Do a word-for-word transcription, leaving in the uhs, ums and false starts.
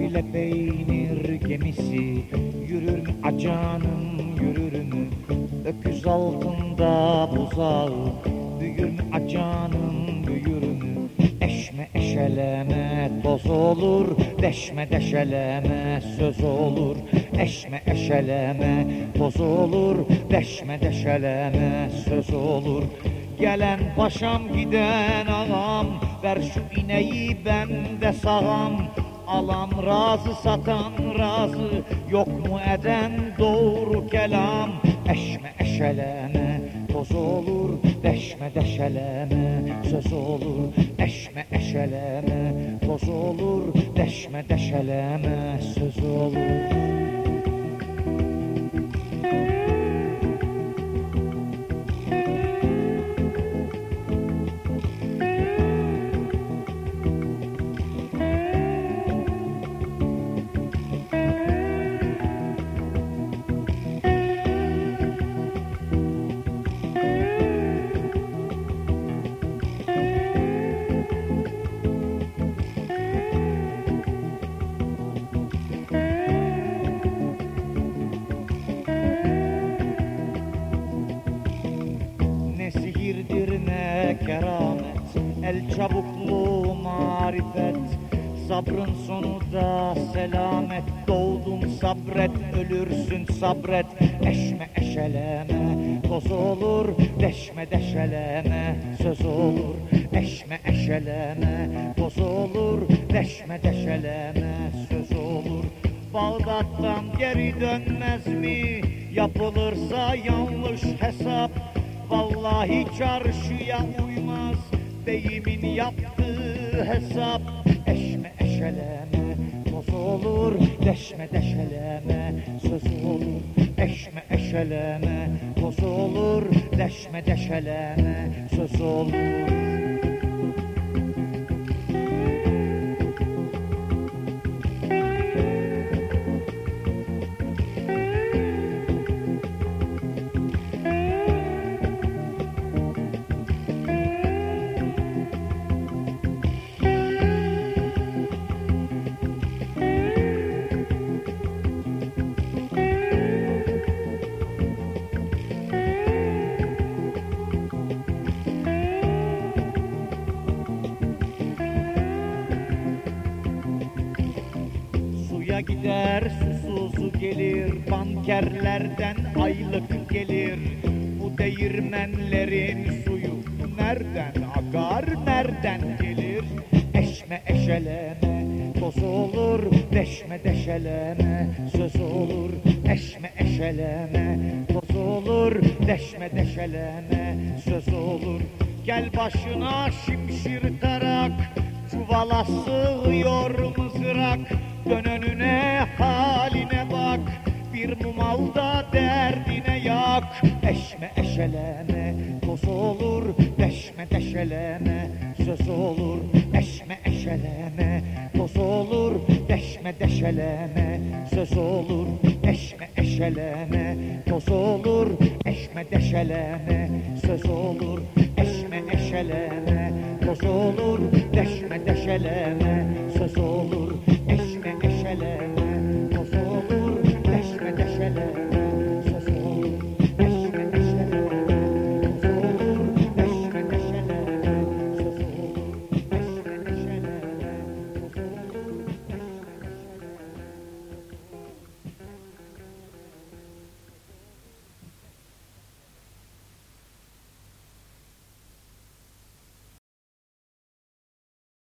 ile peynir gemisi yürür mü acanım yürür mü? Öküz altında buzağı büyür mü acanım büyür mü? Eşme eşeleme toz olur, deşme deşeleme söz olur. Eşme eşeleme toz olur, deşme deşeleme söz olur. Gelen paşam giden ağam, ver şu ineği ben de sağam. Alan razı satan razı, yok mu eden doğru kelam. Eşme eşeleme toz olur, deşme deşeleme söz olur. Eşme eşeleme toz olur, deşme deşeleme söz olur. Sihirdir ne keramet, el çabukluğu marifet. Sabrın sonu da selamet, doğdun sabret, ölürsün sabret. Eşme eşeleme toz olur, deşme deşeleme söz olur. Eşme eşeleme toz olur, deşme deşeleme söz olur. Bağdat'tan geri dönmez mi, yapılırsa yanlış hesap? Vallahi çarşıya uymaz beyimin yaptığı hesap. Eşme eşeleme toz olur, deşme deşeleme söz olur. Eşme eşeleme toz olur, deşme deşeleme söz olur. Suya gider susuz gelir, bankerlerden aylık gelir. Bu değirmenlerin suyu nereden akar, nereden gelir? Eşme eşeleme toz olur, deşme deşeleme söz olur. Eşme eşeleme toz olur, deşme deşeleme söz olur. Gel başına şimşir tarak, çuvala sığıyor mızrak. Dön önüne haline bak, bir mumalda derdine yak. Eşme eşeleme toz olur, deşme deşeleme söz olur. Eşme eşeleme toz olur, deşme deşeleme söz olur. Eşme eşeleme toz olur, eşme deşeleme söz olur. Eşme eşeleme toz olur, deşme deşeleme söz olur. Eşme eşeleme